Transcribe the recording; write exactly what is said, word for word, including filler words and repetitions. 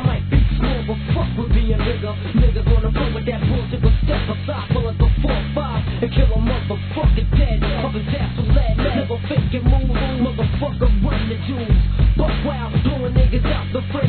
might be small, but fuck with being bigger. Niggas on the floor with that bullshit, but step aside, pull up the four five and kill a motherfucker dead. Up his ass with lead, never fake and move, motherfucker run the jewels. Buck wild, blowing niggas out the frame.